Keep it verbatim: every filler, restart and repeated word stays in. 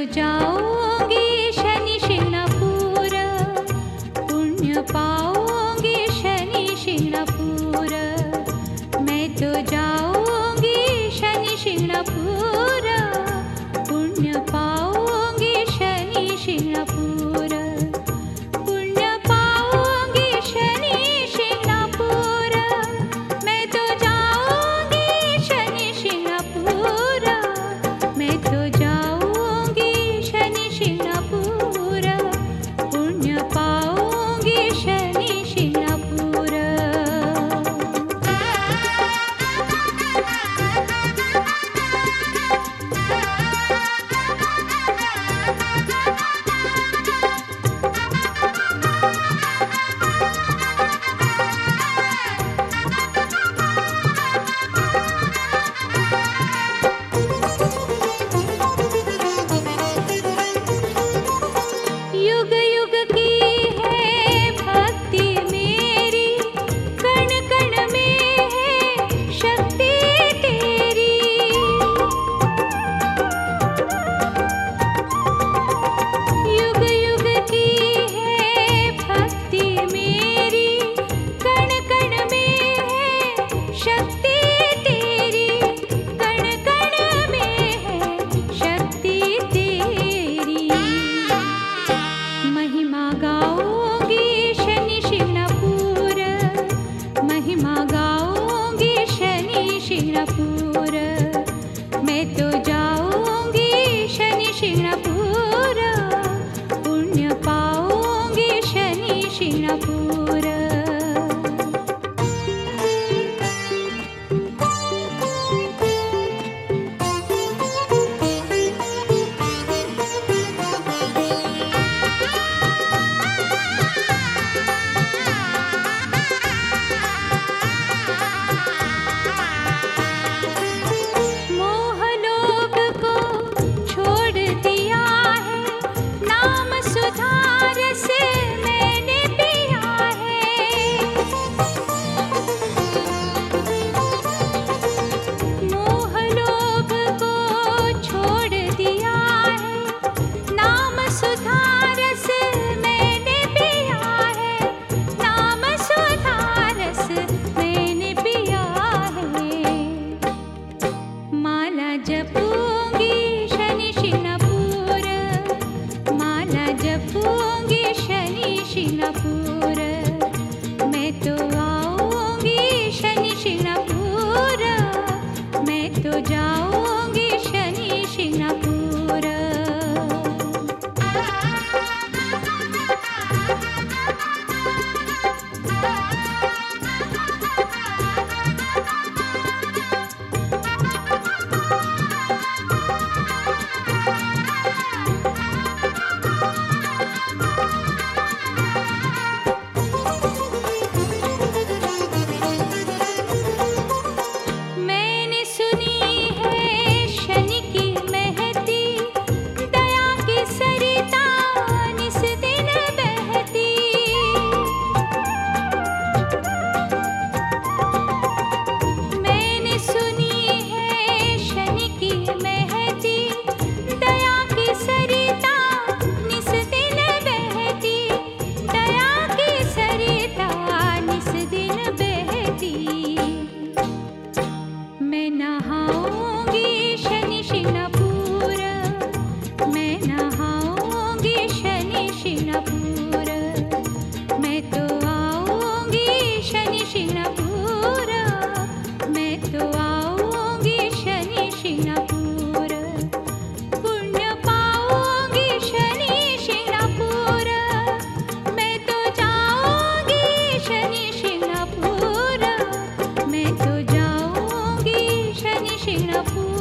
जाऊंगी शनि शिंगणापूर, पुण्य पाऊंगी शनि शिंगणापूर। मैं तो जाऊंगी शनि शिंगणापूर, पुण्य पाऊंगी शनि शिंगणापूर। पुण्य पाऊंगी शनि शिंगणापूर, मैं तो जाऊंगी शनि शिंगणापूर। मैं तो जाऊंगी शनि शिंगणापूर, पुण्य पाऊंगी शनि शिंगणापूर। युग युग की है भक्ति मेरी, कण कण में है शक्ति तेरी। युग युग की है भक्ति मेरी, कण कण में है शक्ति तेरी। कण कण में है शक्ति तेरी। महिमा गाऊंगी शनि शिंगणापूर, महिमा गाऊंगी शनि शिंगणापूर। मैं तो जाऊंगी शनि शिंगणापूर, पुण्य पाऊंगी शनि शिंगणापूर। मोह लोभ को छोड़ दिया है, नाम सुधा रस मैंने पिया है। मोह लोभ को छोड़ दिया है, नाम सुधा रस मैंने पिया है। नाम सुधा रस मैंने पिया है। माला जपूंगी शनि शिंगणापूर, माला जपूंगी शनि शिंगणापूर। मैं तो आऊंगी शनि शिंगणापूर, मैं तो जाऊंगी शनि शिंगणापूर। मैंने सुनी है शनि की महती, दया की सरिता निस दिन बहती। मैंने सुनी है शनि की महती, दया की सरिता निस दिन बहती। दया की सरिता निस दिन बहती। मैं नहाऊंगी शनि शिंगणापूर, मैं नहाऊंगी शनि शिंगणापूर। मैं तो आऊंगी शनि शिंगणापूर, मैं तो आऊंगी शनि शिंगणापूर। पुण्य पाऊंगी शनि शिंगणापूर, मैं तो जाऊंगी शनि शिंगणापूर। मैं तो जाऊंगी शनि शिंगणापूर।